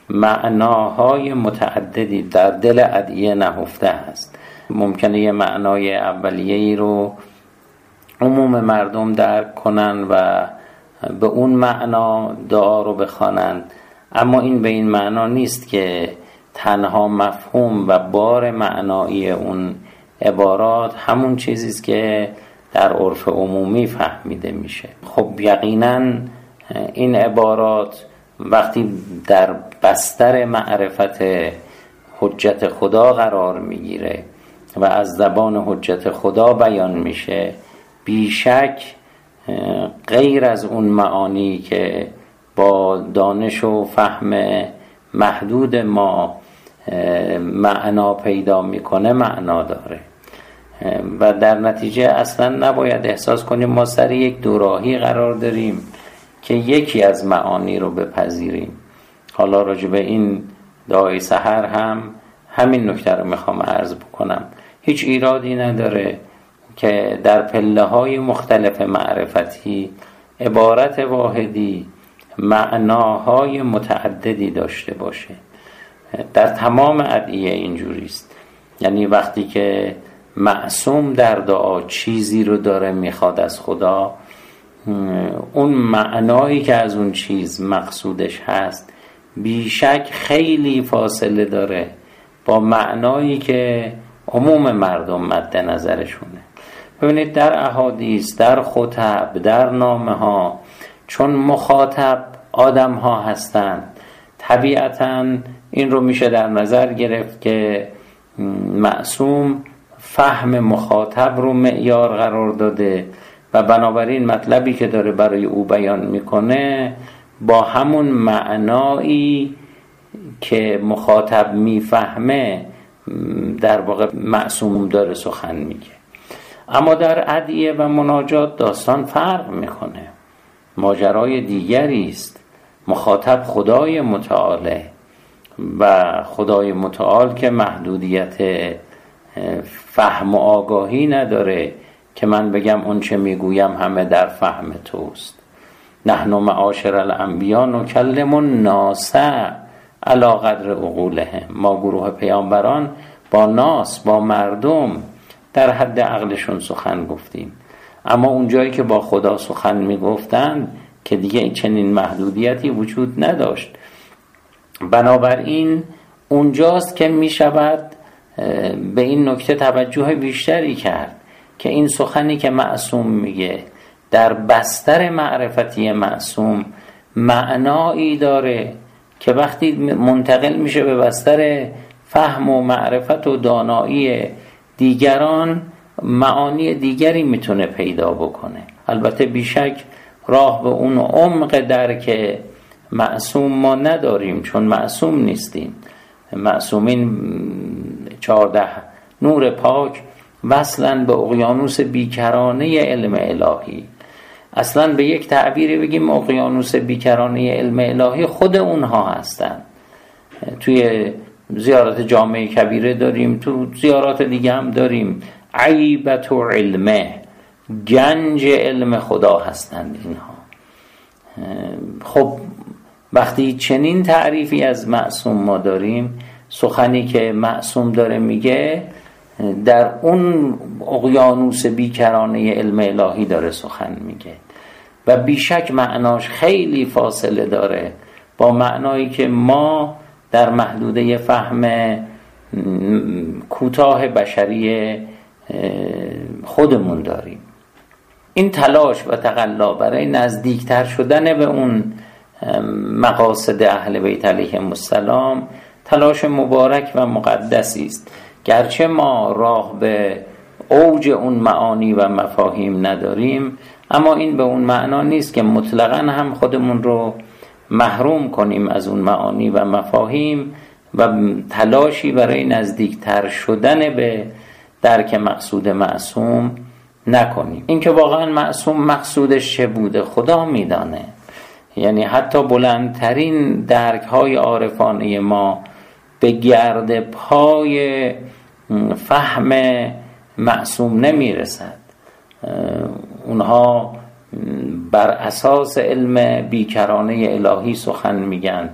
معناهای متعددی در دل ادعیه نهفته است. ممکنه یه معنای اولیه‌ای رو عموم مردم درک کنن و به اون معنا دعا رو بخوانند، اما این به این معنا نیست که تنها مفهوم و بار معنایی اون عبارات همون چیزی است که در عرف عمومی فهمیده میشه. خب یقینا این عبارات وقتی در بستر معرفت حجت خدا قرار میگیره و از زبان حجت خدا بیان میشه، بیشک غیر از اون معانی که با دانش و فهم محدود ما معنا پیدا میکنه معنا داره و در نتیجه اصلا نباید احساس کنیم ما سر یک دوراهی قرار داریم که یکی از معانی رو بپذیریم. حالا راجع به این دعای سحر هم همین نکته رو میخوام عرض بکنم. هیچ ایرادی نداره که در پله‌های مختلف معرفتی عبارت واحدی معناهای متعددی داشته باشه. در تمام ادعیه اینجوری است. یعنی وقتی که معصوم در دعا چیزی رو داره میخواد از خدا، اون معنایی که از اون چیز مقصودش هست بیشک خیلی فاصله داره با معنایی که عموم مردم مد نظرشونه. ببینید در احادیث، در خطب، در نامه ها، چون مخاطب آدم ها هستند، طبیعتاً این رو میشه در نظر گرفت که معصوم فهم مخاطب رو معیار قرار داده و بنابراین مطلبی که داره برای او بیان میکنه با همون معنایی که مخاطب میفهمه در واقع معصوم داره سخن میگه. اما در ادعیه و مناجات داستان فرق میکنه، ماجرای دیگری است. مخاطب خدای متعاله و خدای متعال که محدودیت فهم و آگاهی نداره که من بگم اون چه میگویم همه در فهم توست. نحن معاشر الانبیا نکلم الناس علی قدر عقولهم. ما گروه پیامبران با ناس، با مردم در حد عقلشون سخن گفتیم، اما اون جایی که با خدا سخن میگفتن که دیگه چنین محدودیتی وجود نداشت. بنابراین اونجاست که میشود به این نکته توجه بیشتری کرد که این سخنی که معصوم میگه در بستر معرفتی معصوم معنایی داره که وقتی منتقل میشه به بستر فهم و معرفت و دانایی دیگران معانی دیگری میتونه پیدا بکنه. البته بیشک راه به اون عمق درک معصوم ما نداریم، چون معصوم نیستیم. معصومین 14 نور پاک وصلن به اقیانوس بیکرانه علم الهی. اصلا به یک تعبیری بگیم اقیانوس بیکرانه علم الهی خود اونها هستن. توی زیارت جامع کبیره داریم، تو زیارات دیگه هم داریم. عیبت و علمه، گنج علم خدا هستند اینها. خب وقتی چنین تعریفی از معصوم ما داریم، سخنی که معصوم داره میگه در اون اقیانوس بیکرانه علم الهی داره سخن میگه و بیشک معناش خیلی فاصله داره با معنایی که ما در محدوده فهم کوتاه بشری خودمون داریم. این تلاش و تقلا برای نزدیکتر شدن به اون مقاصد اهل بیت علیهم السلام تلاش مبارک و مقدسی است. گرچه ما راه به اوج اون معانی و مفاهیم نداریم، اما این به اون معنا نیست که مطلقاً هم خودمون رو محروم کنیم از اون معانی و مفاهیم و تلاشی برای نزدیکتر شدن به درک مقصود معصوم نکنیم. این که واقعا معصوم مقصودش چه بوده خدا میدانه. یعنی حتی بلندترین درک های عارفانه ما به گرد پای فهم معصوم نمیرسد. اونها بر اساس علم بیکرانه الهی سخن میگن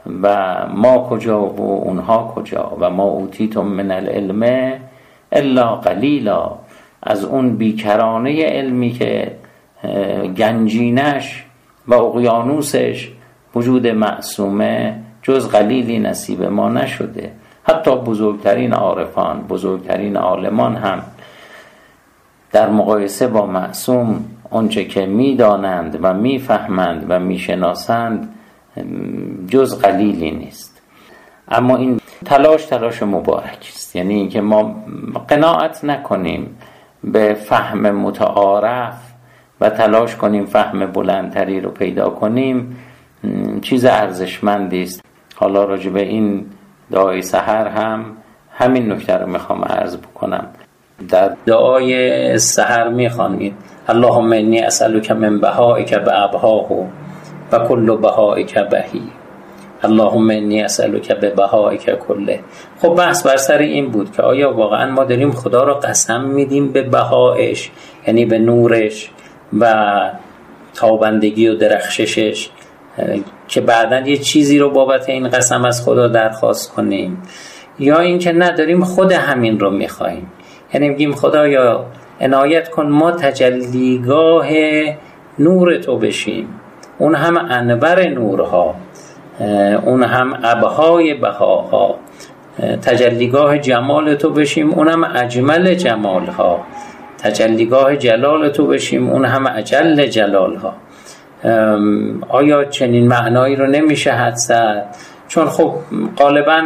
و ما کجا و اونها کجا و ما اوتیتم من العلم الا قلیلا. از اون بیکرانه علمی که گنجینش و اقیانوسش وجود معصومه جز قلیلی نصیب ما نشده. حتی بزرگترین عارفان، بزرگترین عالمان هم در مقایسه با معصوم آنچه که میدانند و میفهمند و میشناسند جز قلیلی نیست. اما این تلاش مبارک است، یعنی اینکه ما قناعت نکنیم به فهم متعارف و تلاش کنیم فهم بلندتری رو پیدا کنیم، چیز ارزشمندی است. حالا راجع به این دعای سحر هم همین نکته رو میخوام عرض بکنم. در دعای سحر میخوانید اللهم انی اسألک من بهائک بأبهاه و کل بهائک بهی، اللهم انی اسألک ببهائک کله. خب بحث بر سر این بود که آیا واقعا ما داریم خدا را قسم میدیم به بهایش، یعنی به نورش و تابندگی و درخششش، که بعداً یه چیزی رو بابت این قسم از خدا درخواست کنیم، یا اینکه نداریم خود همین رو میخواییم، یعنی میگیم خدایا عنایت کن ما تجلیگاه نور تو بشیم، اون هم انور نورها، اون هم ابهای بهاها، تجلیگاه جمال تو بشیم اون هم اجمل جمالها، تجلیگاه جلال تو بشیم اون هم اجل جلالها. آیا چنین معنایی رو نمیشه حدس زد؟ چون خب غالبا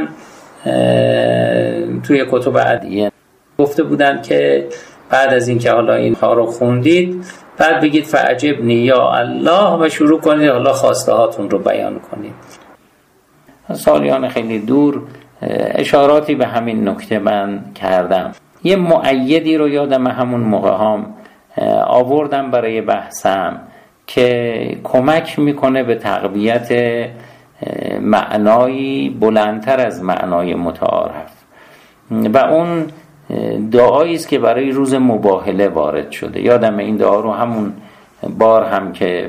توی کتب ادعیه گفته بودن که بعد از این که حالا اینها رو خوندید بعد بگید فعجبنی یا الله و شروع کنید حالا خواسته هاتون رو بیان کنید. سالیان خیلی دور اشاراتی به همین نکته من کردم. یه مؤیدی رو یادم همون موقع هم آوردم برای بحثم که کمک میکنه به تقویت معنایی بلندتر از معنای متعارف، و اون دعایی است که برای روز مباهله وارد شده. یادم این دعا رو همون بار هم که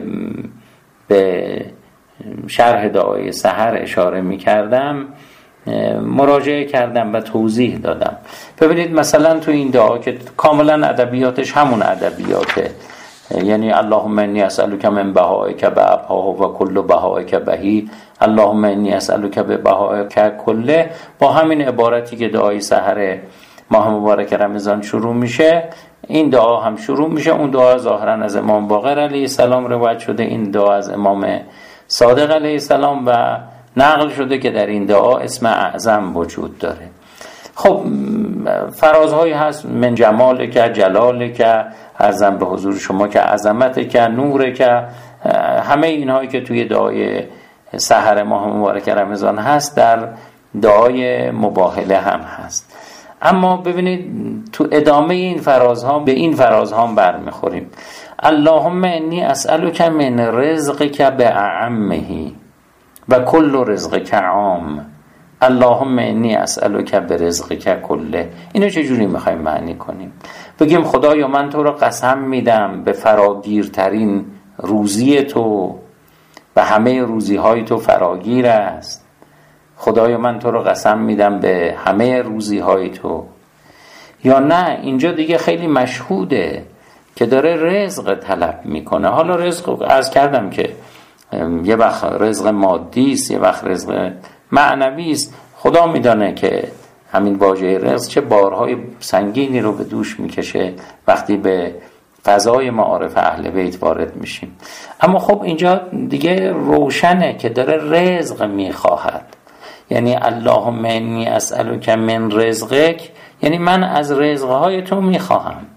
به شرح دعای سحر اشاره میکردم مراجعه کردم و توضیح دادم. ببینید مثلا تو این دعا که کاملا ادبیاتش همون ادبیاته، یعنی اللهم انی اسألک من بهائک بأبهاه و کل بهائک بهی، اللهم انی اسألک ببهائک کله، با همین عبارتی که دعای سحر ماه مبارک رمضان شروع میشه این دعا هم شروع میشه. اون دعا ظاهرا از امام باقر علیه السلام روایت شده، این دعا از امام صادق علیه السلام و نقل شده که در این دعا اسم اعظم وجود داره. خب فرازهایی هست، من جمالک، جلالک، عرضم به حضور شما که عظمتک، نورک، همه اینهایی که توی دعای سحر ماه مبارک رمضان هست در دعای مباهله هم هست. اما ببینید تو ادامه این فرازها به این فرازها برمیخوریم. اللهم انی اسألک من رزقک باعمه و کل رزقک عام، اللهم انی اسألک برزقک کله. اینو چجوری میخوایم معنی کنیم؟ بگیم خدایا من تو رو قسم میدم به فراگیرترین روزی تو و همه روزی های تو فراگیر است، خدایا من تو رو قسم میدم به همه روزی های تو. یا نه اینجا دیگه خیلی مشهوده که داره رزق طلب میکنه. حالا رزق عرض کردم که یه وقت رزق مادی است، یه وقت رزق معنوی است. خدا میدانه که همین واژه رزق چه بارهای سنگینی رو به دوش میکشه وقتی به فضای معارف اهل بیت وارد میشیم. اما خب اینجا دیگه روشنه که داره رزق میخواهد، یعنی اللهم انی اسألک من رزقک، یعنی من از رزقهای تو میخواهم،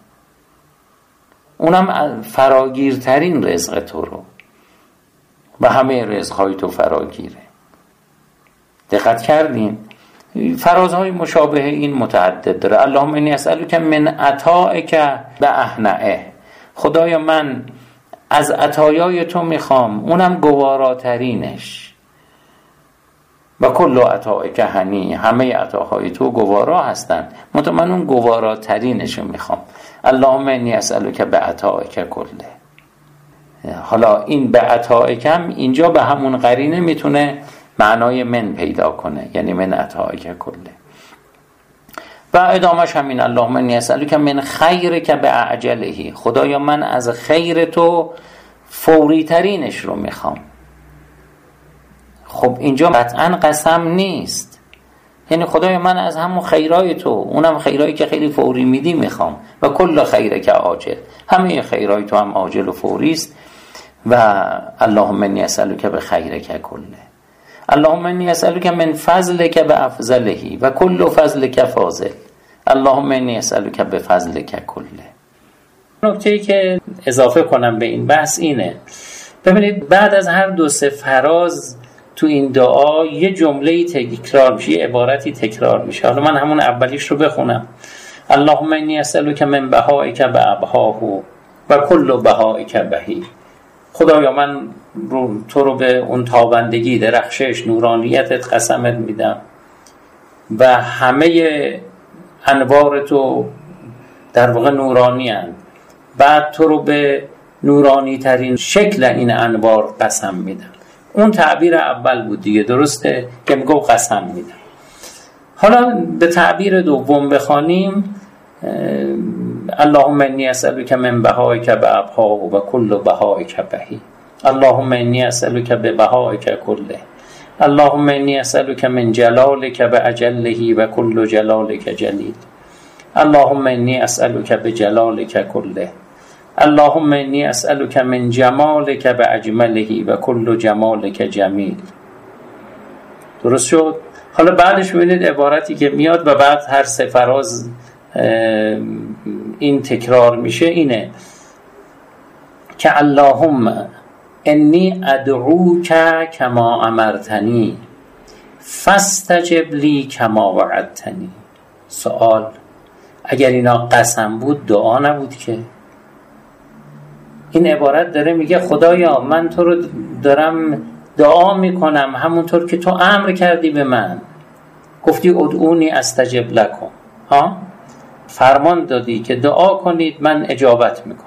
اونم فراگیرترین رزق تو رو و همه رزقهای تو فراگیره. دقت کردین؟ فرازهای مشابه این متعدد داره. اللهم انی اسألک من عطائک باهنئه، خدایا من از عطایای تو میخوام اونم گواراترینش، و کل عطائک هنی، همه عطاهای تو گوارا هستن، من اون گواراترینش رو میخوام. اللهم انی اسألک بعطائک کله. حالا این بعطائکم اینجا به همون قرینه میتونه معنای من پیدا کنه، یعنی من عطایک کله. و ادامهش همین اللهم انی اسألک من خیرک بعجله، خدایا من از خیر تو فوری ترینش رو میخوام. خب اینجا قطعا قسم نیست، یعنی خدایا من از همون خیرای تو، اونم خیرایی که خیلی فوری میدی میخوام. و کل خیرک عاجل، همه خیرای تو هم عاجل و فوری است. و اللهم انی اسألک بخیرک کله، اللهم انی اسألک من فضلک بافضله و کل فضلک فاضل، اللهم انی اسألک بفضلک کله. نکته‌ای که اضافه کنم به این بحث اینه، ببینید بعد از هر دو سه فراز تو این دعا یه جمله‌ای تکرار میشه، یه عبارتی تکرار میشه. حالا من همون اولیش رو بخونم. اللهم انی اسألک من بهائک بابهاه و کل بهائک بهی، خدایا من تو رو به اون تابندگی، درخشش، نورانیتت قسمت میدم و همه انوار تو در واقع نورانی هستند، بعد تو رو به نورانی ترین شکل این انوار قسم میدم. اون تعبیر اول بود دیگه، درسته که میگو قسم میدم. حالا به تعبیر دوم بخوانیم، اللهم انی اسألک من بهائک بابهاه و کل بهائک بهی، اللهم انی اسألک ببهائک کله، اللهم انی اسألک من جلالک باجله و کل جلالک جلیل، اللهم انی اسألک بجلالک کله، اللهم انی اسألک من جمالک باجمله و کل جمالک جمیل. درست شد؟ حالا بعدش ببینید عبارتی که میاد و بعد هر سه فراز این تکرار میشه اینه که اللهم انی ادعوک کما امرتنی فاستجب لی کما وعدتنی. سوال، اگر اینا قسم بود دعا نبود که؟ این عبارت داره میگه خدایا من تو رو دارم دعا میکنم همونطور که تو امر کردی به من، گفتی ادعونی استجب لکم، ها فرمان دادی که دعا کنید من اجابت میکنم.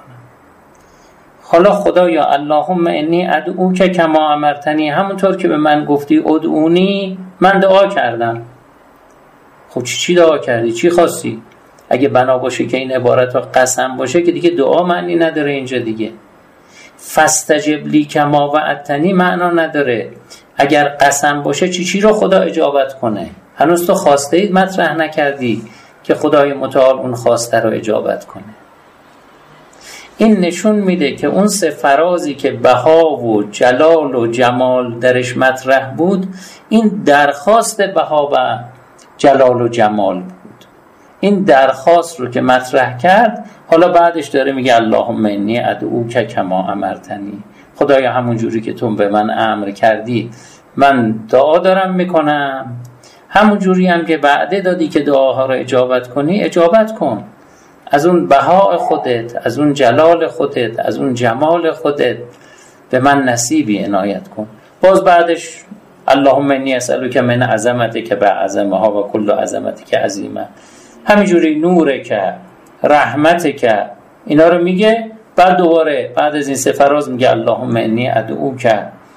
حالا خدایا اللهم انی ادعوک کما امرتنی، همونطور که به من گفتی ادعونی من دعا کردم. خب چی دعا کردی؟ چی خواستی؟ اگه بنا باشه که این عبارت قسم باشه که دیگه دعا معنی نداره اینجا دیگه. فاستجب لی کما وعدتنی معنا نداره. اگر قسم باشه چی رو خدا اجابت کنه؟ هنوز تو خواسته اید مطرح نکردی که خدای متعال اون خواسته رو اجابت کنه. این نشون میده که اون سه فرازی که بها و جلال و جمال درش مطرح بود، این درخواست بها و جلال و جمال بود. این درخواست رو که مطرح کرد، حالا بعدش داره میگه اللهم انی ادعوک کما امرتنی، خدایا همون جوری که تو به من امر کردی من دعا دارم میکنم، همون جوری هم که وعده دادی که دعاها رو اجابت کنی اجابت کن. از اون بها خودت، از اون جلال خودت، از اون جمال خودت به من نصیبی عنایت کن. باز بعدش اللهم انی اسألک من عظمتک بعظمها و کل عظمتک عظیمه، همینجوری نورک، رحمتک، اینا رو میگه. بعد دوباره بعد از این سه فراز میگه اللهم انی ادعوک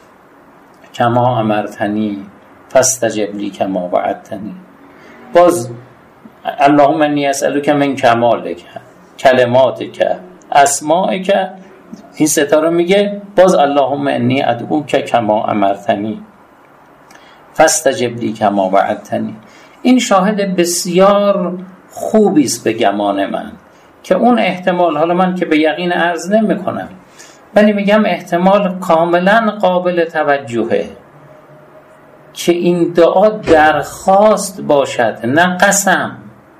کما امرتنی فاستجب لی کما وعدتنی. باز اللهم انی اسألک من کمالک، کلماتک، اسمائک، این سه تا رو میگه. باز اللهم انی ادعوک کما امرتنی فاستجب لی کما وعدتنی. این شاهد بسیار خوبی است به گمان من که اون احتمال، حالا من که به یقین عرض نمی کنم ولی میگم احتمال کاملا قابل توجهه که این دعا درخواست باشد نه قسم.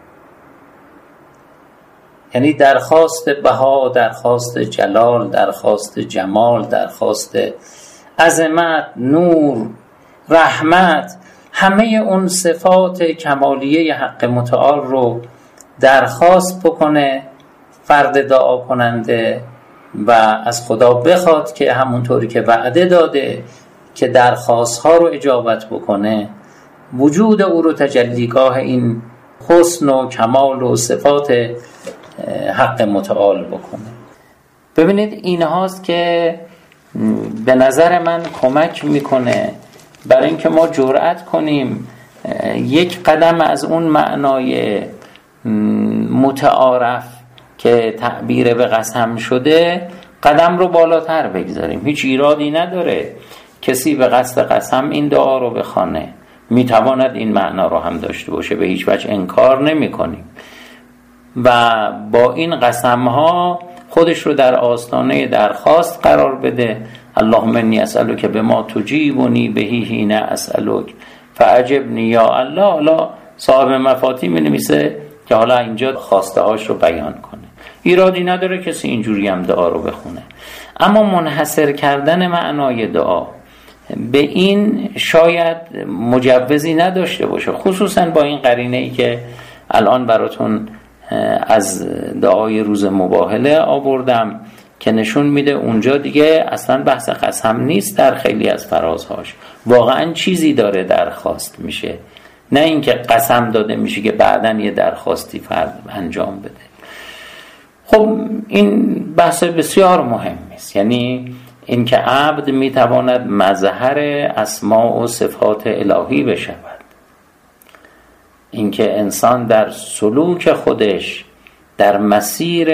یعنی درخواست بها، درخواست جلال، درخواست جمال، درخواست عظمت، نور، رحمت، همه اون صفات کمالیه حق متعال رو درخواست بکنه فرد دعا کننده و از خدا بخواد که همونطوری که وعده داده که درخواست ها رو اجابت بکنه، وجود او رو تجلیگاه این حسن و کمال و صفات حق متعال بکنه. ببینید این هاست که به نظر من کمک میکنه برای اینکه ما جرأت کنیم یک قدم از اون معنای متعارف که تعبیر به قسم شده قدم رو بالاتر بگذاریم. هیچ ایرادی نداره کسی به قصد قسم این دعا رو بخونه، میتواند این معنا رو هم داشته باشه، به هیچ وجه انکار نمی کنیم و با این قسم ها خودش رو در آستانه درخواست قرار بده. اللهم انی اسألک بما تجیبنی بهی حین اسألک فعجبنی یا الله. حالا صاحب مفاتیح می‌نویسه که حالا اینجا خواسته هاش رو بیان کنه. ایرادی نداره کسی اینجوری هم دعا رو بخونه، اما منحصر کردن معنای دعا به این شاید مجوزی نداشته باشه، خصوصا با این قرینه ای که الان براتون از دعای روز مباهله آوردم که نشون میده اونجا دیگه اصلا بحث قسم نیست. در خیلی از فرازهاش واقعا چیزی داره درخواست میشه، نه اینکه قسم داده میشه که بعدن یه درخواستی فرد انجام بده. خب این بحث بسیار مهمی است، یعنی اینکه عبد میتواند مظهر اسماء و صفات الهی بشود، اینکه انسان در سلوک خودش در مسیر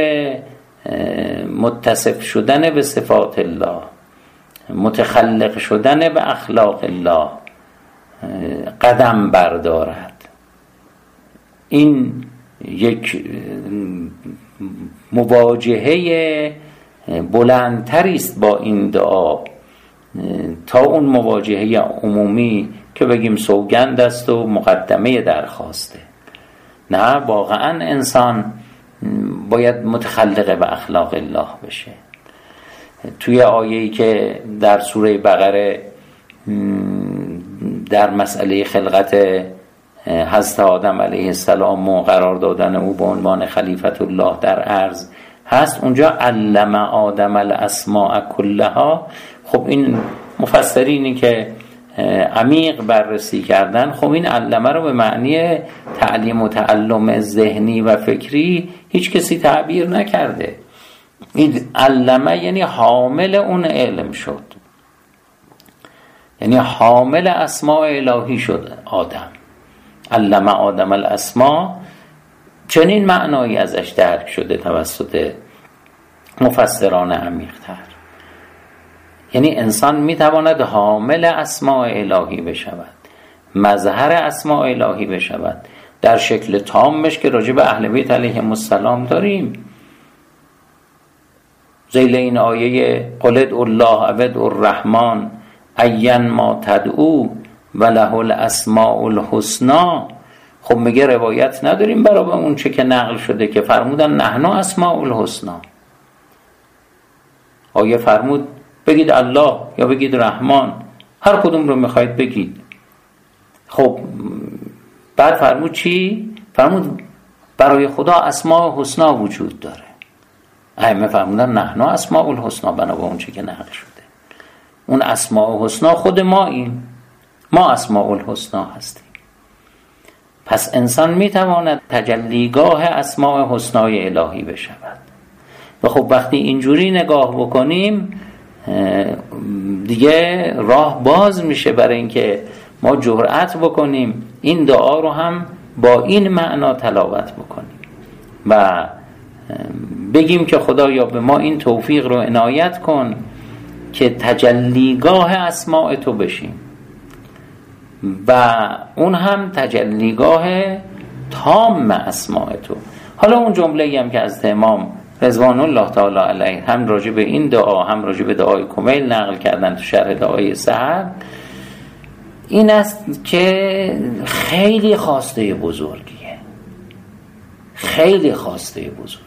متصف شدن به صفات الله، متخلق شدن به اخلاق الله قدم بردارد. این یک مواجهه بلندتری است با این دعا تا اون مواجهه عمومی که بگیم سوگند است و مقدمه درخواسته. نه، واقعا انسان باید متخلق به اخلاق الله بشه. توی آیه‌ای که در سوره بقره در مسئله خلقت حضرت آدم علیه السلام و قرار دادن او به عنوان خلیفت الله در ارض هست، اونجا علم آدم الاسماء کلها. خب این مفسرینی که عمیق بررسی کردن، خب این علمه رو به معنی تعلیم و تعلم ذهنی و فکری هیچ کسی تعبیر نکرده. این علمه یعنی حامل اون علم شد، یعنی حامل اسماء الهی شد آدم. علم آدم الاسماء، چنین معنایی ازش درک شده توسط مفسران عمیق‌تر. یعنی انسان میتواند حامل اسماء الهی بشود، مظهر اسماء الهی بشود در شکل تامش که راجع به اهل بیت علیهم السلام داریم. ذیل این آیه قل ادعوا الله او ادعوا الرحمن ایا ما تدعو وله الاسماء الحسنی. خب میگه روایت نداریم برای اون چه که نقل شده که فرمودن نحن اسماء الحسنی. آیه فرمود بگید الله یا بگید رحمان، هر کدوم رو میخواید بگید. خب بعد فرمود چی؟ فرمود برای خدا اسماء حسنا وجود داره. ائمه فرمودن نحن اسماء الحسنا، بنا با اون چه که نقل شده. اون اسماء حسنا خود ما، این ما اسماء الحسنا هستیم. پس انسان میتواند تجلیگاه اسماء حسنای الهی بشود. و خب وقتی اینجوری نگاه بکنیم دیگه راه باز میشه برای اینکه ما جرأت بکنیم این دعا رو هم با این معنا تلاوت بکنیم و بگیم که خدایا به ما این توفیق رو عنایت کن که تجلیگاه اسماء تو بشیم و اون هم تجلیگاه تام اسماء تو. حالا اون جمله‌ای هم که از امام رضوان الله تعالی علیه هم راجع به این دعا هم راجع به دعای کمیل نقل کردن تو شرح دعای سحر، این است که خیلی خواسته بزرگیه، خیلی خواسته بزرگیه.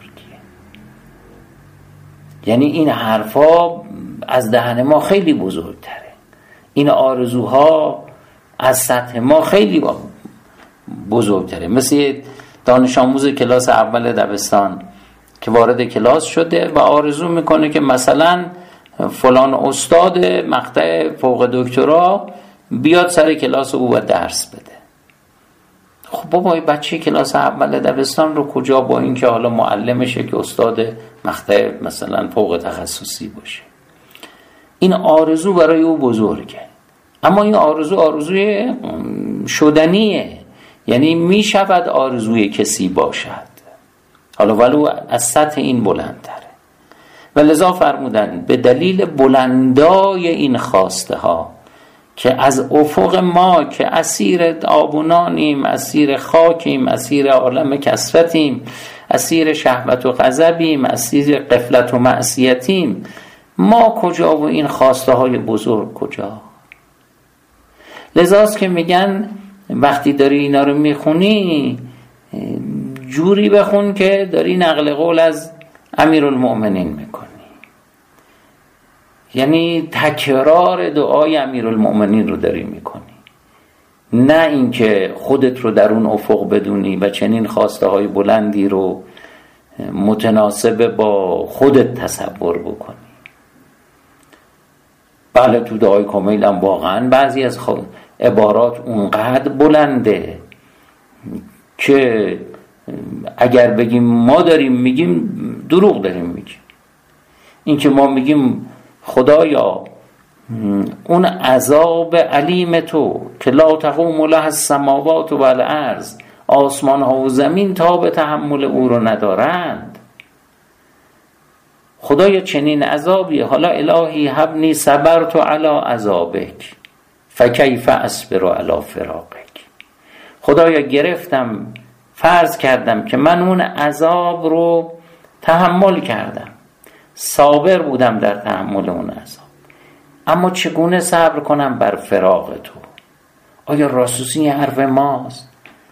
یعنی این حرفا از دهن ما خیلی بزرگتره، این آرزوها از سطح ما خیلی بزرگتره. مثل دانش آموز کلاس اول دبستان که وارد کلاس شده و آرزو میکنه که مثلا فلان استاد مقطع فوق دکترا بیاد سر کلاس او و درس بده. خب بابا بچه کلاس اول دبستان رو کجا با این که حالا معلمشه که استاد مقطع مثلا فوق تخصصی باشه، این آرزو برای او بزرگه، اما این آرزوی شدنیه، یعنی می شود آرزوی کسی باشد، حالا ولو از سطح این بلندتره. و لذا فرمودن به دلیل بلندای این خواسته ها که از افق ما که اسیر آبونانیم، اسیر خاکیم، اسیر عالم کثرتیم، اسیر شهوت و غضبیم، اسیر غفلت و معصیتیم، ما کجا و این خواسته های بزرگ کجا؟ لذاست که میگن وقتی داری اینا رو میخونی جوری بخون که داری نقل قول از امیرالمؤمنین میکنی، یعنی تکرار دعای امیرالمؤمنین رو داری میکنی، نه اینکه خودت رو در اون افق بدونی و چنین خواسته های بلندی رو متناسب با خودت تصور بکنی. بله تو دعای کمیل هم واقعا بعضی از عبارات اونقدر بلنده که اگر بگیم ما داریم میگیم دروغ داریم میگیم. این که ما میگیم خدایا اون عذاب علیم تو که لا تقوم له السماوات و الارض، آسمان ها و زمین تا به تحمل او رو ندارند، خدایا چنین عذابی، حالا الهی هبنی صبرت علی عذابک فکیف اصبر علی فراقک، خدایا گرفتم فرض کردم که من اون عذاب رو تحمل کردم، صابر بودم در تحمل اون عذاب، اما چگونه صبر کنم بر فراق تو؟ آیا راسوسی حرف ماست؟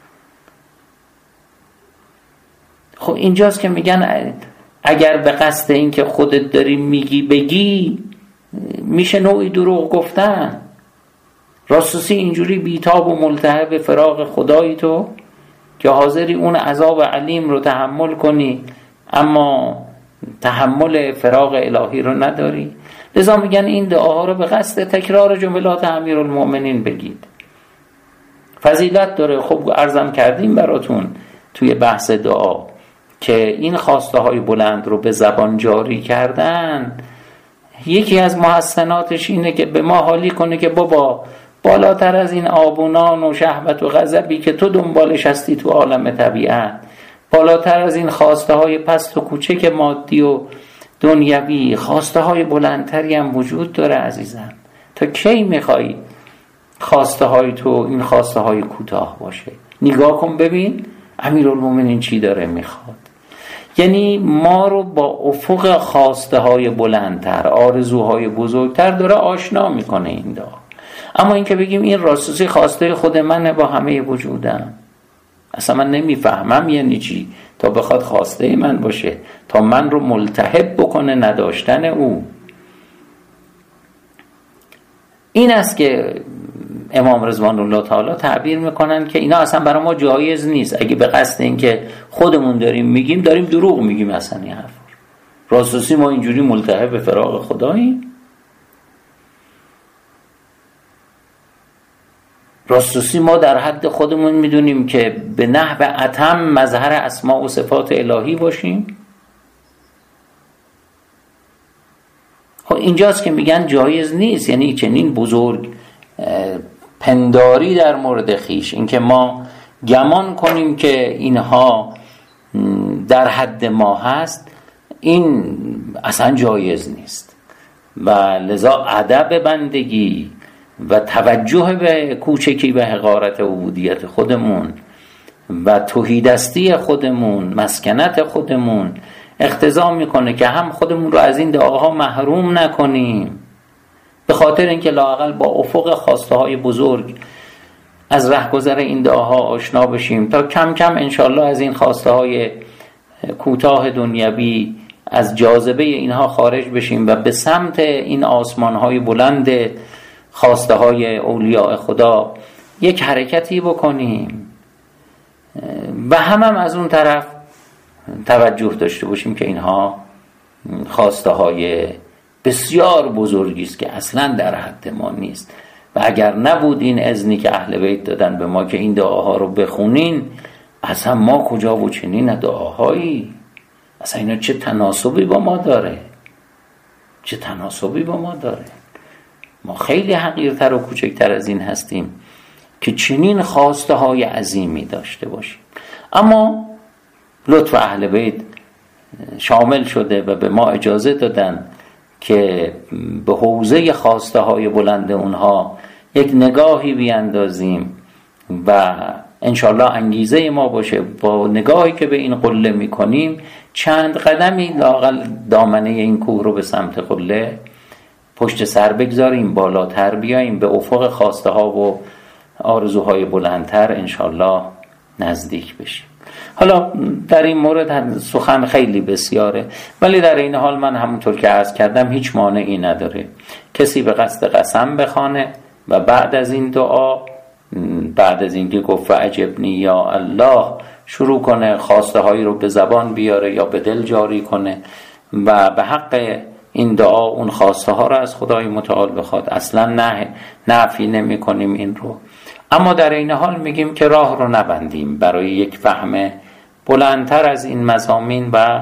خب اینجاست که میگن اگر به قصد این که خودت داری میگی بگی میشه نوعی دروغ گفتن. راسوسی اینجوری بیتاب و ملتهب فراق خدایی تو که حاضری اون عذاب علیم رو تحمل کنی اما تحمل فراق الهی رو نداری. لذا میگن این دعاها رو به قصد تکرار جملات امیرالمؤمنین بگید، فضیلت داره. خب عرضم کردیم براتون توی بحث دعا که این خواسته های بلند رو به زبان جاری کردن یکی از محسناتش اینه که به ما حالی کنه که بابا بالاتر از این آبونان و شهوت و غضبی که تو دنبالش هستی تو عالم طبیعت، بالاتر از این خواسته های پست و کوچک مادی و دنیوی، خواسته های بلندتری هم وجود داره عزیزم. تا کی میخوایی خواسته های تو این خواسته های کوتاه باشه؟ نگاه کن ببین امیرالمومنین چی داره میخواد. یعنی ما رو با افق خواسته های بلندتر، آرزوهای بزرگتر داره آشنا میکنه این دعا. اما این که بگیم این راسوسی خواسته خود منه با همه وجودم، اصلا من نمیفهمم یعنی چی تا بخواد خواسته من باشه، تا من رو ملتهب بکنه نداشتن او. این است که امام رضوان الله تعالی تعبیر میکنن که اینا اصلا برای ما جایز نیست. اگه به قصد این که خودمون داریم میگیم داریم دروغ میگیم. اصلا این حرف راسوسی ما اینجوری ملتهب به فراق خداییم؟ راسوسی ما در حد خودمون میدونیم که به نحو اتم مظهر اسماء و صفات الهی باشیم؟ خب اینجاست که میگن جایز نیست. یعنی چنین بزرگ پنداری در مورد خیش، این که ما گمان کنیم که اینها در حد ما هست، این اصلا جایز نیست. و لذا ادب بندگی و توجه به کوچکی به حقارت عبودیت خودمون و توحیدستی خودمون، مسکنت خودمون اقتضا میکنه که هم خودمون رو از این دعاها محروم نکنیم، به خاطر اینکه لااقل با افق خواسته های بزرگ از رهگذر این دعاها آشنا بشیم تا کم کم انشالله از این خواسته های کوتاه دنیوی از جاذبه اینها خارج بشیم و به سمت این آسمان های بلند خواسته های اولیاء خدا یک حرکتی بکنیم و هم از اون طرف توجه داشته باشیم که اینها خواسته های بسیار بزرگی است که اصلا در حد ما نیست. و اگر نبود این اذنی که اهل بیت دادن به ما که این دعاها رو بخونین، اصلا ما کجا و چنین دعاهایی، اصلا اینا چه تناسبی با ما داره، چه تناسبی با ما داره. ما خیلی حقیرتر و کوچکتر از این هستیم که چنین خواسته های عظیمی داشته باشیم. اما لطف اهل بیت شامل شده و به ما اجازه دادن که به حوزه خواسته های بلند اونها یک نگاهی بیاندازیم و انشالله انگیزه ما باشه با نگاهی که به این قله میکنیم چند قدمی لااقل دامنه این کوه رو به سمت قله پشت سر بگذاریم، بالاتر بیاییم، به افق خواسته ها و آرزوهای بلندتر انشالله نزدیک بشیم. حالا در این مورد سخن خیلی بسیاره، ولی در این حال من همونطور که عرض کردم هیچ مانعی نداره کسی به قصد قسم بخوانه و بعد از این دعا، بعد از اینکه گفت عجبنی یا الله، شروع کنه خواسته هایی رو به زبان بیاره یا به دل جاری کنه و به حق این دعا اون خواسته ها رو از خدای متعال بخواد. اصلا نفی نمی کنیم این رو، اما در این حال میگیم که راه رو نبندیم برای یک فهم بلندتر از این مضامین و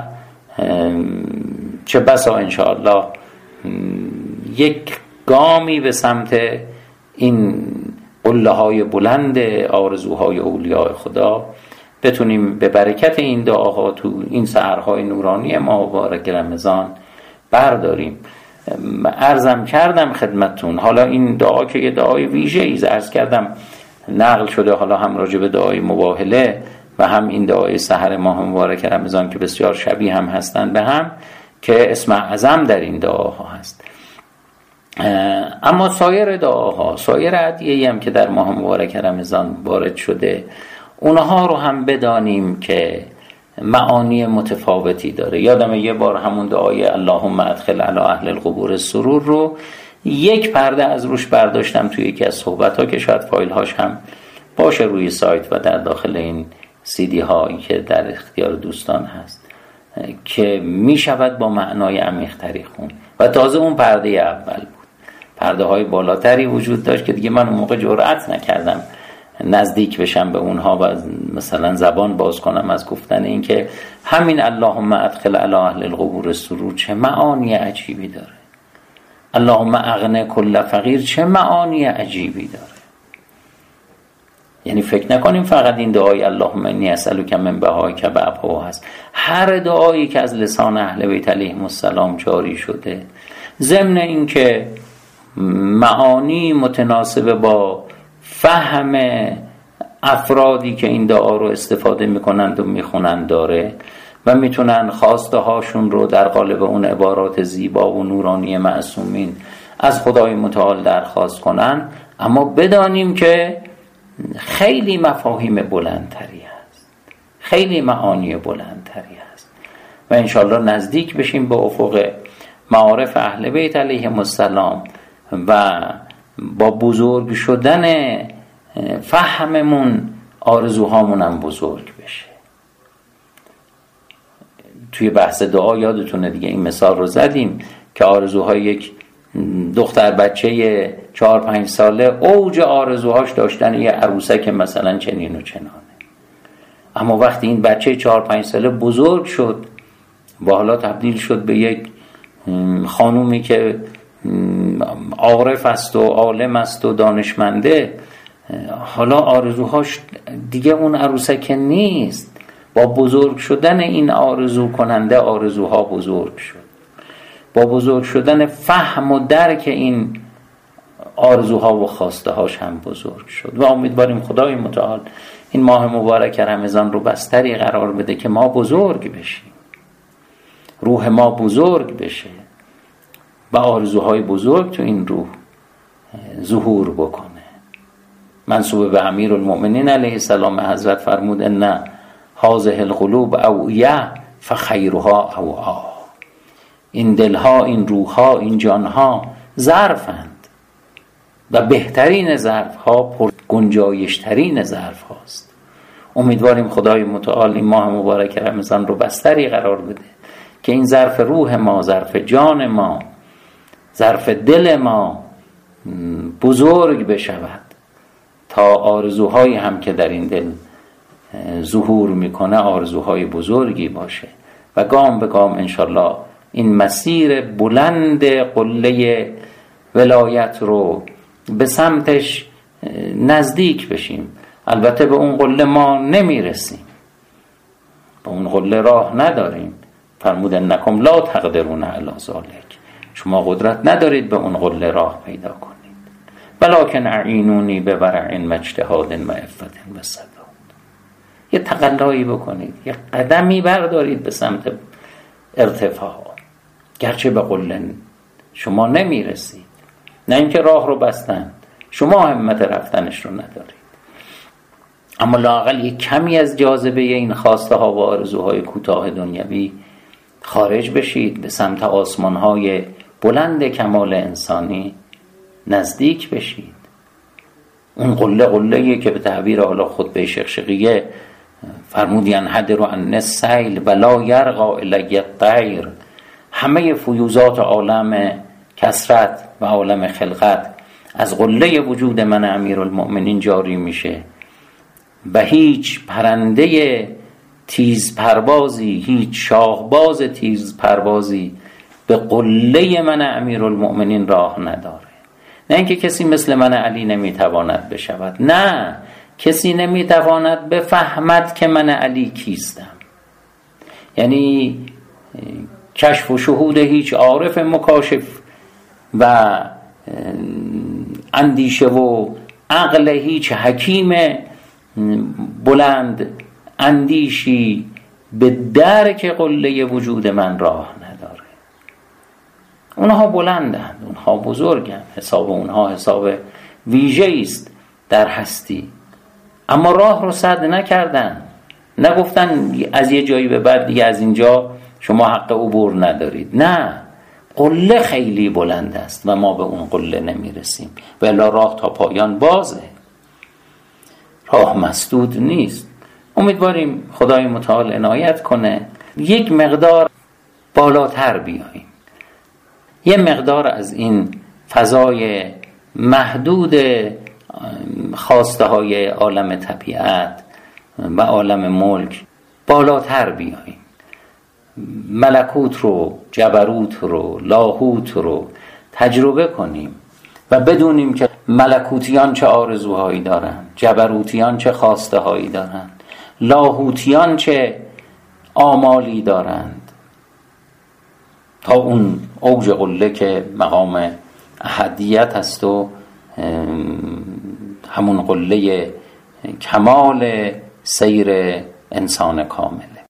چه بسا انشاءالله یک گامی به سمت این قله های بلند آرزوهای اولیاء خدا بتونیم به برکت این دعاها تو این سحرهای نورانی ماه مبارک رمضان برداریم. عرضم کردم خدمتتون، حالا این دعا که یه دعای ویژه ایز عرض کردم نقل شده، حالا هم راجع به دعای مباهله و هم این دعای سحر ماه مبارک رمضان که بسیار شبیه هم هستند به هم، که اسم اعظم در این دعاها هست. اما سایر دعاها، سایر ادعیه‌ای هم که در ماه مبارک رمضان وارد شده، اونها رو هم بدانیم که معانی متفاوتی داره. یادم یه بار همون دعای اللهم ادخل علی اهل القبور السرور رو یک پرده از روش برداشتم توی یکی از صحبت‌ها که شاید فایل هاش هم باشه روی سایت و در داخل این CD هایی که در اختیار دوستان هست، که می شود با معنای عمیق‌تری خون. و تازه اون پرده اول بود، پرده های بالاتری وجود داشت که دیگه من اون موقع جرأت نکردم نزدیک بشم به اونها و مثلا زبان باز کنم از گفتن این که همین اللهم ادخل علی اهل القبور السرور چه معانی عجیبی داره، اللهم اغنی کل فقیر چه معانی عجیبی داره. یعنی فکر نکنیم فقط این دعای اللهم انی اسألک من بهایک بابها هست. هر دعایی که از لسان اهل بیت علیهم السلام جاری شده ضمن این که معانی متناسب با فهم افرادی که این دعا رو استفاده میکنند و میخونند داره و میتونن خواسته هاشون رو در قالب اون عبارات زیبا و نورانی معصومین از خدای متعال درخواست کنن. اما بدانیم که خیلی مفاهیم بلندتری هست، خیلی معانی بلندتری هست و انشالله نزدیک بشیم به افق معارف اهل بیت علیهم السلام و با بزرگ شدن فهممون آرزوهامون هم بزرگ بشه. توی بحث دعا یادتونه دیگه این مثال رو زدیم که آرزوهای یک دختر بچه 4-5 ساله اوج آرزوهاش داشتن یه عروسک مثلا چنین و چنانه، اما وقتی این بچه 4-5 ساله بزرگ شد و حالا تبدیل شد به یک خانومی که عارف است و عالم است و دانشمنده، حالا آرزوهاش دیگه اون عروسک نیست. با بزرگ شدن این آرزو کننده آرزوها بزرگ شد، با بزرگ شدن فهم و درک این آرزوها و خواسته هاش هم بزرگ شد. و امیدواریم خدای متعال این ماه مبارک رمضان رو بستری قرار بده که ما بزرگ بشیم، روح ما بزرگ بشه و آرزوهای بزرگ تو این روح ظهور بکنه. منسوب به امیرالمؤمنین علیه السلام حضرت فرمود ان هذه القلوب اوعیه فخیرها اوعا، این دلها، این روحها، این جانها ظرفند و بهترین ظرفها پر گنجایشترین ظرف هاست. امیدواریم خدای متعال این ماه مبارک رمضان رو بستری قرار بده که این ظرف روح ما، ظرف جان ما، ظرف دل ما بزرگ بشود تا آرزوهایی هم که در این دل ظهور میکنه آرزوهای بزرگی باشه و گام به گام انشالله این مسیر بلند قله ولایت رو به سمتش نزدیک بشیم. البته به اون قله ما نمیرسیم، به اون قله راه نداریم. فرمود انکم لا تقدرون علی ذلک، شما قدرت ندارید به اون قله راه پیدا کنید. ولکن اعینونی بورع و اجتهاد و عفت و صداد. یه تقلایی بکنید، یه قدمی بردارید به سمت ارتفاع، گرچه به قله شما نمیرسید. نه اینکه راه رو بستند، شما همت رفتنش رو ندارید، اما لااقل یک کمی از جاذبه این خواسته ها و آرزوهای کوتاه دنیوی خارج بشید، به سمت آسمان های بلند کمال انسانی نزدیک بشید. اون قله که به تعبیر حالا خطبه شقشقیه فرمود ینحدر عن السیل ولا یرقی الی الطیر، همه فیوزات عالم کثرت و عالم خلقت از قله وجود من امیرالمؤمنین جاری میشه و هیچ پرنده تیز پروازی، هیچ شاهباز تیز پروازی به قله من امیرالمؤمنین راه نداره. نه اینکه کسی مثل من علی نمیتواند بشود، نه، کسی نمیتواند بفهمد که من علی کیستم. یعنی کشف و شهود هیچ عارف مکاشف و اندیشه و عقل هیچ حکیم بلند اندیشی به درک قله وجود من راه نداره. اونها بلندند، اونها بزرگند، حساب اونها حساب ویژه است در هستی، اما راه رو سد نکردن، نگفتن از یه جایی به بعد دیگه از اینجا شما حق عبور ندارید. نه، قله خیلی بلند است و ما به اون قله نمیرسیم، ولی راه تا پایان بازه، راه مسدود نیست. امیدواریم خدای متعال عنایت کنه یک مقدار بالاتر بیاییم، یه مقدار از این فضای محدود خواسته های عالم طبیعت و عالم ملک بالاتر بیاییم، ملکوت رو، جبروت رو، لاهوت رو تجربه کنیم و بدونیم که ملکوتیان چه آرزوهایی دارند، جبروتیان چه خواسته هایی دارند، لاهوتیان چه آمالی دارند، تا اون اوج قله که مقام احدیت است و همون قله کمال سیر انسان کامله.